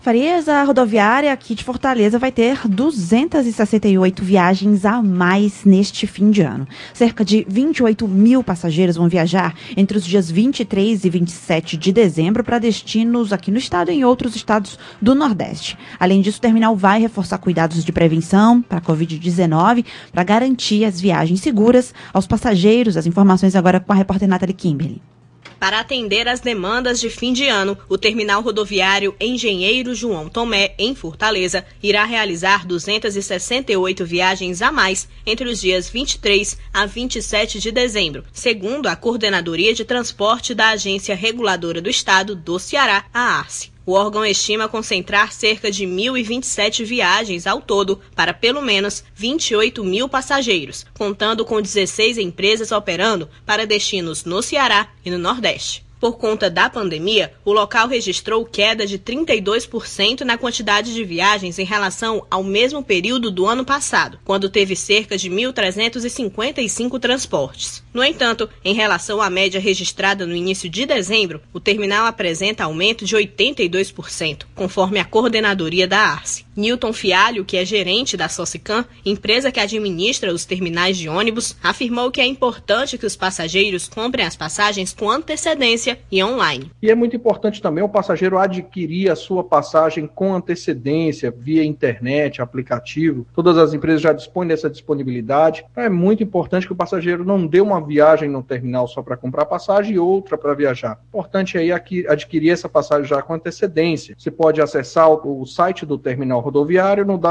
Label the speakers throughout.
Speaker 1: Frieza Rodoviária aqui de Fortaleza vai ter 268 viagens a mais neste fim de ano. Cerca de 28 mil passageiros vão viajar entre os dias 23 e 27 de dezembro para destinos aqui no estado e em outros estados do Nordeste. Além disso, o terminal vai reforçar cuidados de prevenção para a Covid-19 para garantir as viagens seguras aos passageiros. As informações agora com a repórter Nathalie Kimberly.
Speaker 2: Para atender às demandas de fim de ano, o terminal rodoviário Engenheiro João Tomé, em Fortaleza, irá realizar 268 viagens a mais entre os dias 23 a 27 de dezembro, segundo a Coordenadoria de Transporte da Agência Reguladora do Estado do Ceará, a ARCE. O órgão estima concentrar cerca de 1.027 viagens ao todo para pelo menos 28 mil passageiros, contando com 16 empresas operando para destinos no Ceará e no Nordeste. Por conta da pandemia, o local registrou queda de 32% na quantidade de viagens em relação ao mesmo período do ano passado, quando teve cerca de 1.355 transportes. No entanto, em relação à média registrada no início de dezembro, o terminal apresenta aumento de 82%, conforme a coordenadoria da ARCE. Newton Fialho, que é gerente da Socicam, empresa que administra os terminais de ônibus, afirmou que é importante que os passageiros comprem as passagens com antecedência e online.
Speaker 3: E é muito importante também o passageiro adquirir a sua passagem com antecedência, via internet, aplicativo. Todas as empresas já dispõem dessa disponibilidade. É muito importante que o passageiro não dê uma viagem no terminal só para comprar passagem e outra para viajar. Importante aí adquirir essa passagem já com antecedência. Você pode acessar o site do terminal rodoviário no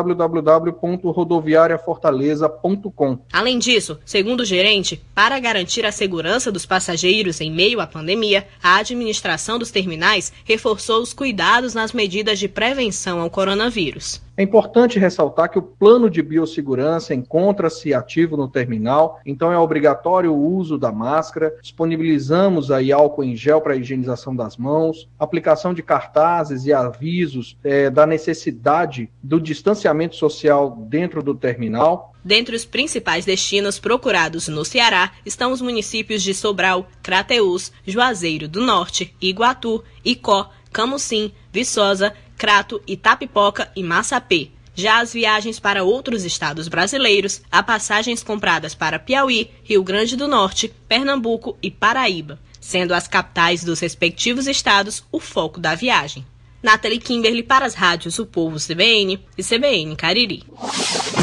Speaker 3: www.rodoviariafortaleza.com.
Speaker 2: Além disso, segundo o gerente, para garantir a segurança dos passageiros em meio à pandemia, a administração dos terminais reforçou os cuidados nas medidas de prevenção ao coronavírus.
Speaker 3: É importante ressaltar que o plano de biossegurança encontra-se ativo no terminal, então é obrigatório o uso da máscara, disponibilizamos aí álcool em gel para a higienização das mãos, aplicação de cartazes e avisos da necessidade do distanciamento social dentro do terminal.
Speaker 2: Dentre os principais destinos procurados no Ceará estão os municípios de Sobral, Crateús, Juazeiro do Norte, Iguatu, Icó, Camusim, Viçosa, Crato, Itapipoca e Massapê. Já as viagens para outros estados brasileiros, há passagens compradas para Piauí, Rio Grande do Norte, Pernambuco e Paraíba, sendo as capitais dos respectivos estados o foco da viagem. Nathalie Kimberly para as rádios O Povo CBN e CBN Cariri.